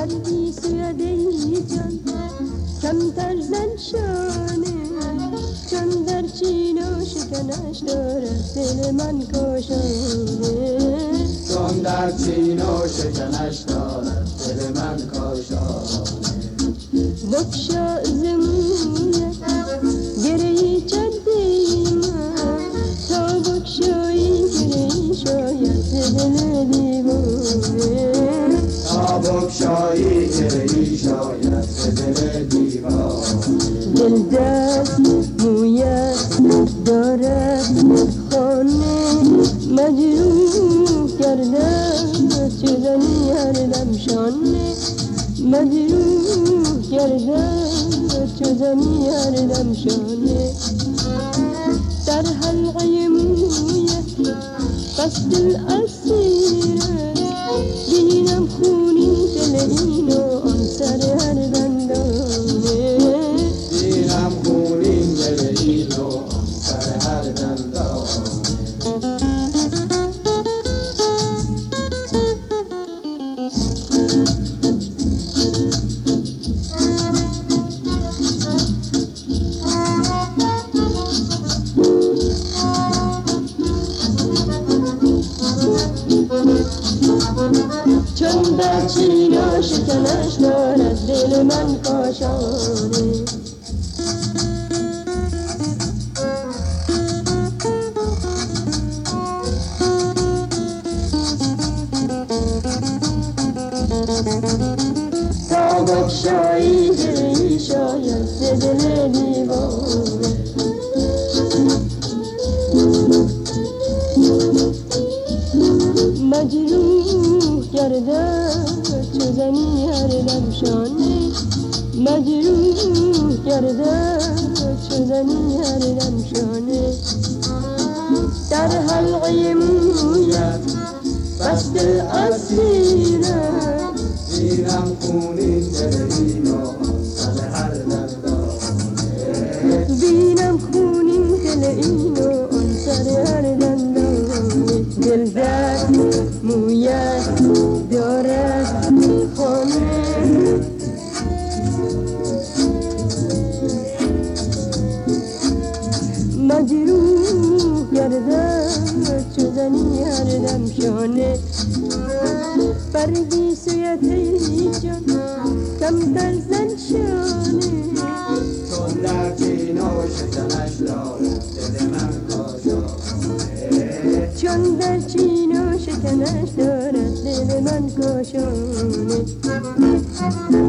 برگی سوید ای جان کمتر زن شانه چون در چین و شکنش دارد دل من کاشانه چون در چین و شکنش دارد دل من کاشانه بکشا زمویت گرهی چندی من تا بکشایی گرهی شاید دل دیوانه تا بکشایی گرهی شاید دل دیوانه دل دست مویت دارد خانه مجروح کردم چزنی هر دم شانه مجروح کردم چزنی هر دم شانه در حلقه مویت قصد الاسیره بینم خونی دل این و آن سر هر دندانه بینم خونین دل این و آن سر هر دندانه چون در چین و شکنش دارد دل من کاشانه تا بکشایی گرهی شاید دل دیوانه مجروح کردم چزنی هر دم شانه مجروح کردم چزنی هر دم شانه در حلقه مویت قصد اسیره بینم خونین دل این و آن سر هر دندانه بینم خونین دل این و آن سر هر دندانه دل در مویت دارد خانه مجروح کردم چزنی هر دم شانه برگی سویت ای جان کمتر زن شانه چون در چین و شکنش دارد دل من کاشانه چون در چین و شکنش دارد دل من کاشانه